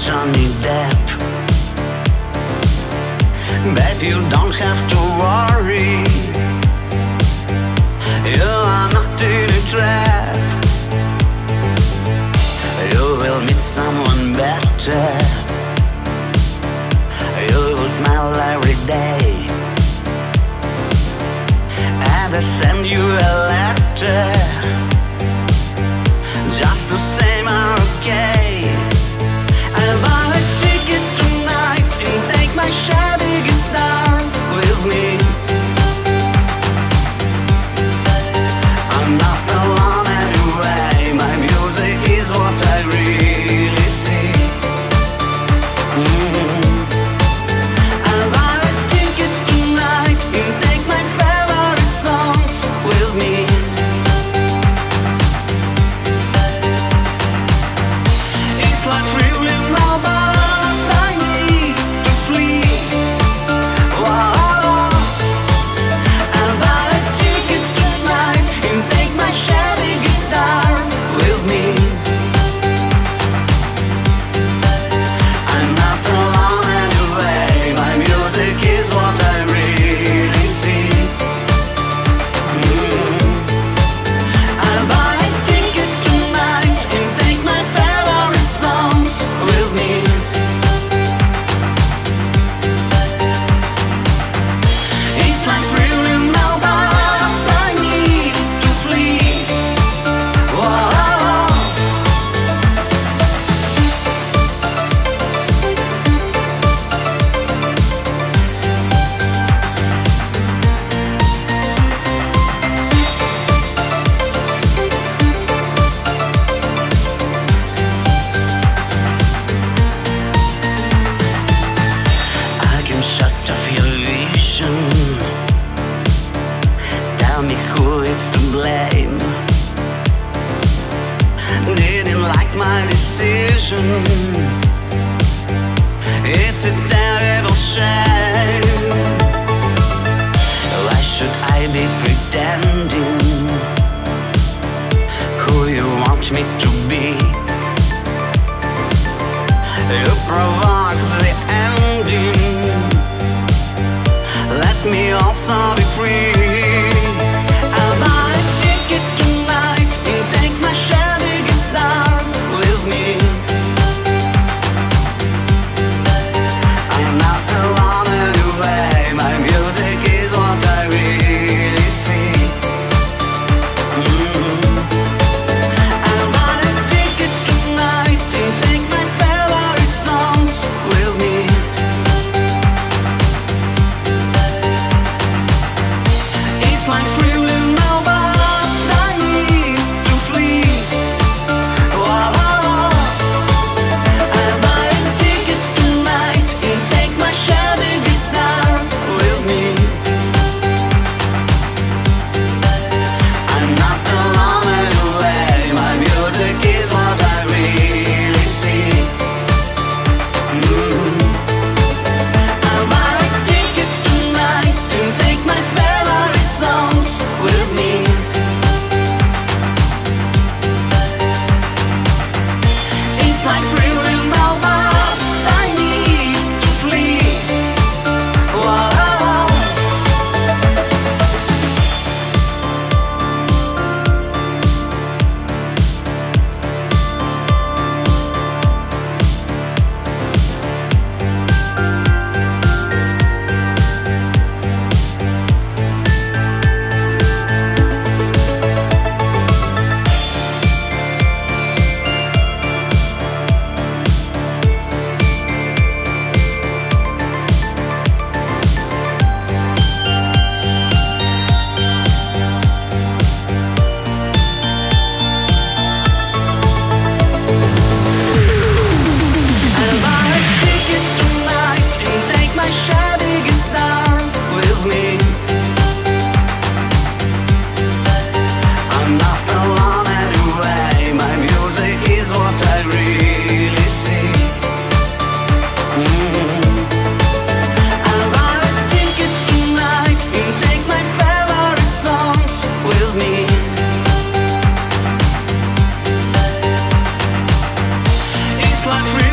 Johnny Depp. Babe, you don't have to worry, you are not in a trap. You will meet someone better, you will smile every day, and I send you a letter just to say I'm okay. I'll buy a ticket tonight and take my shabby guitar with me. I'm not alone anyway, my music is what I really see. I'll buy a ticket tonight and take my favorite songs with me. It's like really now, but I need to flee. Whoa. I'll buy a ticket tonight and take my shabby guitar with me. I'm not alone anyway, my music is what I really see. I'll buy a ticket tonight and take my favorite songs with me. It's like really now, but I need to flee. Whoa. I can shut off your vision. Tell me who is to blame. Didn't like my decision. It's a terrible shame. Why should I be pretending who you want me to be? You provoke the ending. Let me also be free. I'll buy a ticket tonight and take my shabby guitar with me. I'm not alone anyway, my music is what I really see. I'll buy a ticket tonight and take my favorite songs with me. It's like really now, but I need to flee. Whoa. I'll buy a ticket tonight and take my shabby guitar with me. I'm not alone anyway, my music is what I really see. I'll buy a ticket tonight and take my favorite songs with me. It's like free will now, but I need to flee. Whoa. I'll buy a ticket tonight and take my shabby guitar with me. I'm not alone anyway, my music is what I really see. I'll buy a ticket tonight and take my favorite songs with me. It's like free